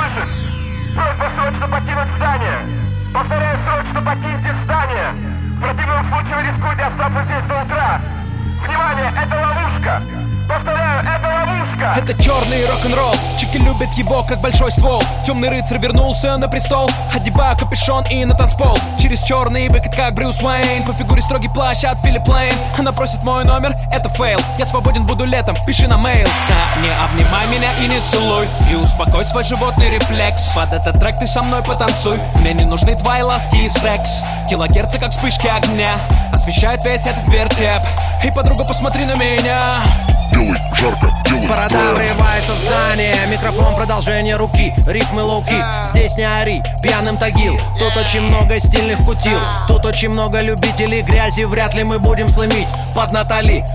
слышит? Просьба срочно покинуть здание! Повторяю, срочно покиньте здание! В противном случае вы рискуете остаться здесь до утра! Внимание, это ловушка! Повторяю, это ловушка! Это черный рок-н-ролл, чики любят его как большой ствол. Темный рыцарь вернулся на престол, одевая капюшон и на танцпол. Через черный выкат как Брюс Уэйн, по фигуре строгий плащ от Филипп Лейн. Она просит мой номер, это фейл. Я свободен буду летом, пиши на мейл. Не обнимай меня и не целуй, и успокой свой животный рефлекс. Под этот трек ты со мной потанцуй, мне не нужны твои ласки и секс. Килогерцы как вспышки огня освещают весь этот вертеп. Эй, подруга, посмотри на меня. Делай жарко, делай Борода врывается в здание, микрофон продолжение руки, рифмы лоу-ки, здесь не ори, пьяным тагил. Тут очень много стильных кутил, тут очень много любителей грязи. Вряд ли мы будем сломить под Натали,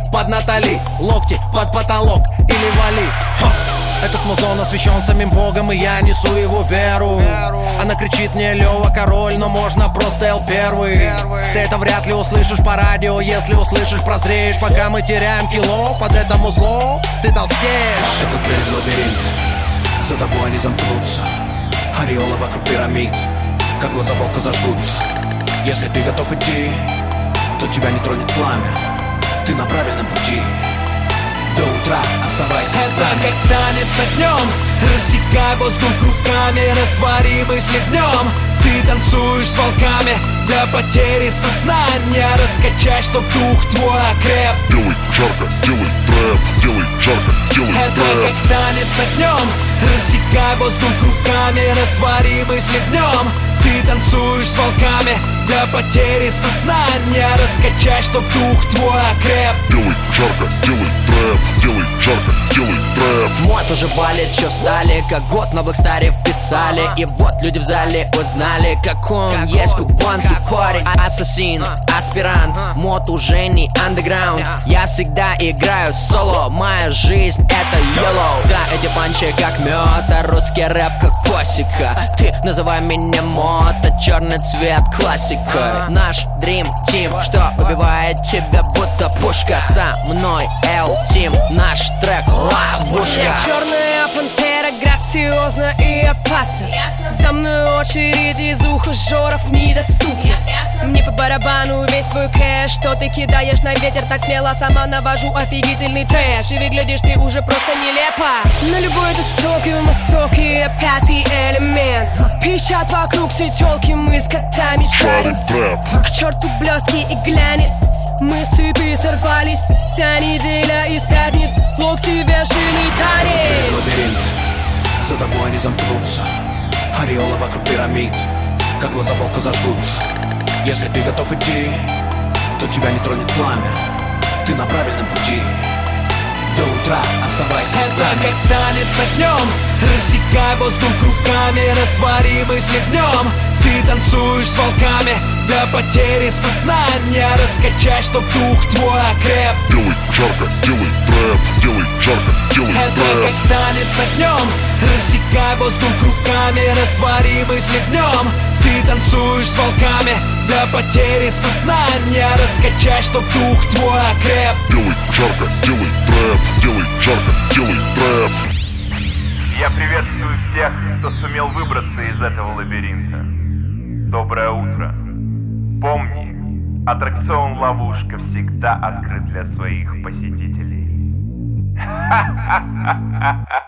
локти под потолок или вали. Ха! Этот музон освящен самим Богом, и я несу его веру. Она кричит мне: Лёва король, но можно просто Эл первый. Ты это вряд ли услышишь по радио, если услышишь, прозреешь. Пока мы теряем кило под это музло, ты толстеешь. Это дверь лабиринт, за тобой они замкнутся. Ореолы вокруг пирамид, как глаза волка зажгутся. Если ты готов идти, то тебя не тронет пламя. Ты на правильном пути. До утра оставайся с нами. Это как танец огнем, рассекай воздух руками, раствори мысли днем. Ты танцуешь с волками до потери сознания. Раскачай, чтоб дух твой окреп. Делай жарко, делай трэп, делай жарко, делай это трэп. как танец огнем, рассекай воздух руками, раствори мысли днем. Ты танцуешь с волками до потери сознания. Раскачай, чтоб дух твой окреп. Делай жарко, делай трэп, делай жарко, делай трэп. Мод уже валит, чё встали, как год на Блэкстаре вписали. И вот люди в зале узнали, как он есть кубанский парень. Ассасин, аспирант, мод уже не андеграунд. Я всегда играю соло, моя жизнь это yellow. Да, эти панчи как мёд, а русский рэп как классика. Ты называй меня мод, а черный цвет классика. Наш Dream Team, что убивает тебя будто пушка. Со мной L-Team, наш трек ловушка. Я черная пантера, грациозна и опасна. За мной очередь из ухажеров недоступна. Мне по барабану весь твой кэш, что ты кидаешь на ветер так смело. Сама навожу офигительный трэш, и выглядишь ты уже просто нелепо. На любой тусовке в масовке пятый элемент. Пищат вокруг все тёлки, мы с котами шарим. К черту блестки и глянец, мы с цепи сорвались. Вся неделя из пятниц, локти вершины танец. Лабиринт, за тобой они замкнутся. Ореолы вокруг пирамид, как глаза волка зажгутся. Если ты готов идти, то тебя не тронет пламя. Ты на правильном пути. До утра оставайся с нами. Это как танец огнем, рассекай воздух руками, раствори мысли днем. Ты танцуешь с волками до потери сознания. Раскачай, чтоб дух твой окреп. Делай жарко, делай трэп, делай жарко, делай это трэп. как танец огнем, рассекай воздух руками, раствори мысли днем. Ты танцуешь с волками до потери сознания. Раскачай, чтоб дух твой окреп. Делай жарко, делай трэп, делай жарко, делай трэп. Я приветствую всех, кто сумел выбраться из этого лабиринта. Доброе утро. Помни, аттракцион «Ловушка» всегда открыт для своих посетителей. Ха-ха-ха-ха-ха!